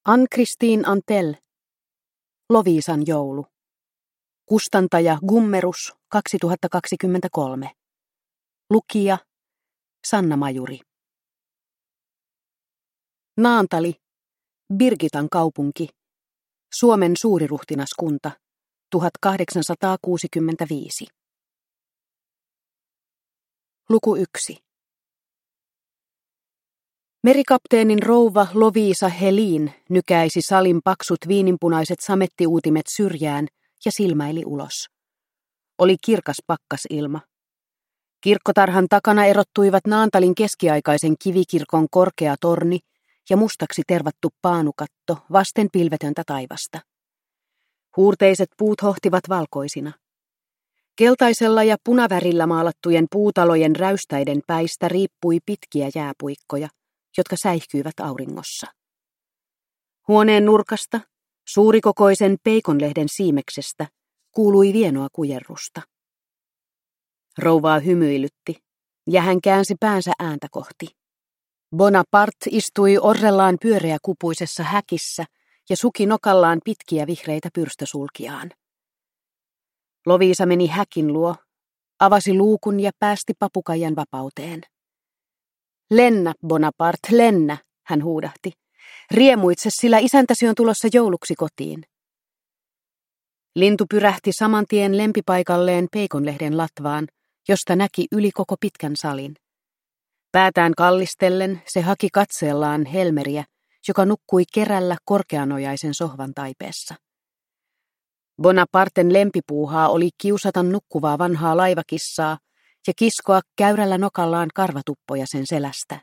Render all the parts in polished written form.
Ann-Christine Antel, Loviisan joulu. Kustantaja Gummerus 2023. Lukija Sanna Majuri. Naantali, Birgitan kaupunki, Suomen suuriruhtinaskunta, 1865. Luku 1. Merikapteenin rouva Loviisa Helin nykäisi salin paksut viininpunaiset samettiuutimet syrjään ja silmäili ulos. Oli kirkas pakkasilma. Kirkkotarhan takana erottuivat Naantalin keskiaikaisen kivikirkon korkea torni ja mustaksi tervattu paanukatto vasten pilvetöntä taivasta. Huurteiset puut hohtivat valkoisina. Keltaisella ja punavärillä maalattujen puutalojen räystäiden päistä riippui pitkiä jääpuikkoja, jotka säihkyivät auringossa. Huoneen nurkasta, suurikokoisen peikonlehden siimeksestä, kuului vienoa kujerrusta. Rouvaa hymyilytti, ja hän käänsi päänsä ääntä kohti. Bonaparte istui orrellaan pyöreäkupuisessa häkissä ja suki nokallaan pitkiä vihreitä pyrstösulkiaan. Loviisa meni häkin luo, avasi luukun ja päästi papukaijan vapauteen. Lennä, Bonaparte, lennä, hän huudahti. Riemuitse, sillä isäntäsi on tulossa jouluksi kotiin. Lintu pyrähti saman tien lempipaikalleen peikonlehden latvaan, josta näki yli koko pitkän salin. Päätään kallistellen se haki katseellaan Helmeriä, joka nukkui kerällä korkeanojaisen sohvan taipeessa. Bonaparten lempipuuhaa oli kiusata nukkuvaa vanhaa laivakissaa ja kiskoa käyrällä nokallaan karvatuppoja sen selästä.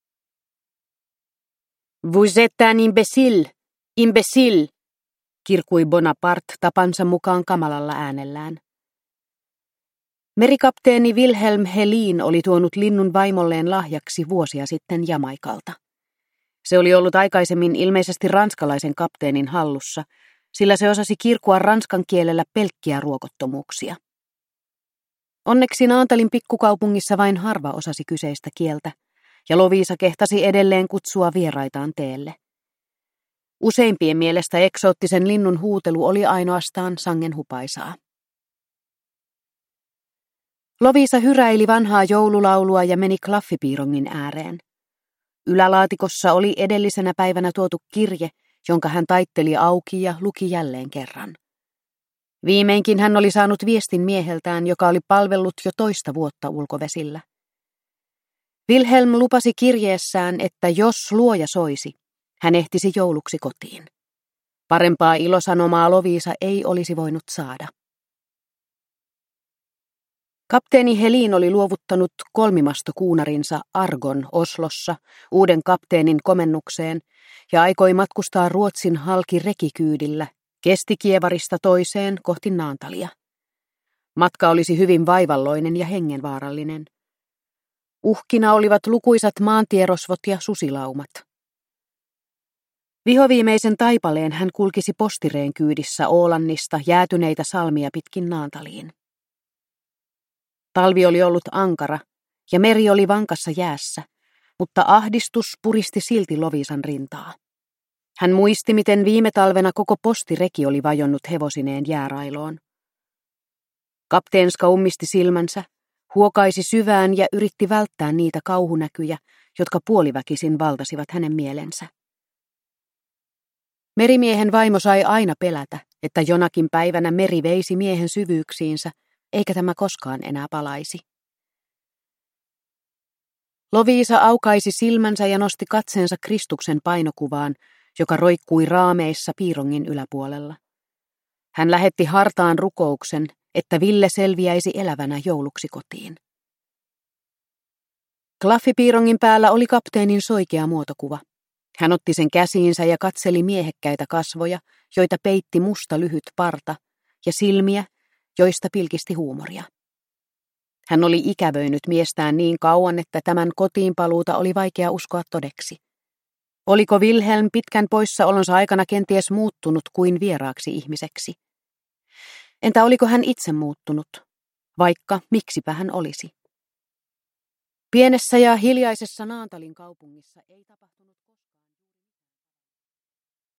Vous êtes un imbécile, imbécile, kirkui Bonaparte tapansa mukaan kamalalla äänellään. Merikapteeni Wilhelm Helin oli tuonut linnun vaimolleen lahjaksi vuosia sitten Jamaikalta. Se oli ollut aikaisemmin ilmeisesti ranskalaisen kapteenin hallussa, sillä se osasi kirkua ranskan kielellä pelkkiä ruokottomuuksia. Onneksi Naantalin pikkukaupungissa vain harva osasi kyseistä kieltä, ja Loviisa kehtasi edelleen kutsua vieraitaan teelle. Useimpien mielestä eksoottisen linnun huutelu oli ainoastaan sangenhupaisaa. Loviisa hyräili vanhaa joululaulua ja meni klaffipiirongin ääreen. Ylälaatikossa oli edellisenä päivänä tuotu kirje, jonka hän taitteli auki ja luki jälleen kerran. Viimeinkin hän oli saanut viestin mieheltään, joka oli palvellut jo toista vuotta ulkovesillä. Wilhelm lupasi kirjeessään, että jos luoja soisi, hän ehtisi jouluksi kotiin. Parempaa ilosanomaa Loviisa ei olisi voinut saada. Kapteeni Helin oli luovuttanut kolmimastokuunarinsa Argon Oslossa uuden kapteenin komennukseen ja aikoi matkustaa Ruotsin halki rekikyydillä Kestikievarista toiseen kohti Naantalia. Matka olisi hyvin vaivalloinen ja hengenvaarallinen. Uhkina olivat lukuisat maantierosvot ja susilaumat. Vihoviimeisen taipaleen hän kulkisi postireen kyydissä Ålannista jäätyneitä salmia pitkin Naantaliin. Talvi oli ollut ankara ja meri oli vankassa jäässä, mutta ahdistus puristi silti Loviisan rintaa. Hän muisti, miten viime talvena koko postireki oli vajonnut hevosineen jäärailoon. Kapteenska ummisti silmänsä, huokaisi syvään ja yritti välttää niitä kauhunäkyjä, jotka puoliväkisin valtasivat hänen mielensä. Merimiehen vaimo sai aina pelätä, että jonakin päivänä meri veisi miehen syvyyksiinsä, eikä tämä koskaan enää palaisi. Loviisa aukaisi silmänsä ja nosti katseensa Kristuksen painokuvaan, joka roikkui raameissa piirongin yläpuolella. Hän lähetti hartaan rukouksen, että Ville selviäisi elävänä jouluksi kotiin. Klaffipiirongin päällä oli kapteenin soikea muotokuva. Hän otti sen käsiinsä ja katseli miehekkäitä kasvoja, joita peitti musta lyhyt parta, ja silmiä, joista pilkisti huumoria. Hän oli ikävöinyt miestään niin kauan, että tämän kotiinpaluuta oli vaikea uskoa todeksi. Oliko Wilhelm pitkän poissaolonsa aikana kenties muuttunut kuin vieraaksi ihmiseksi? Entä oliko hän itse muuttunut? Vaikka miksipä hän olisi? Pienessä ja hiljaisessa Naantalin kaupungissa ei tapahtunut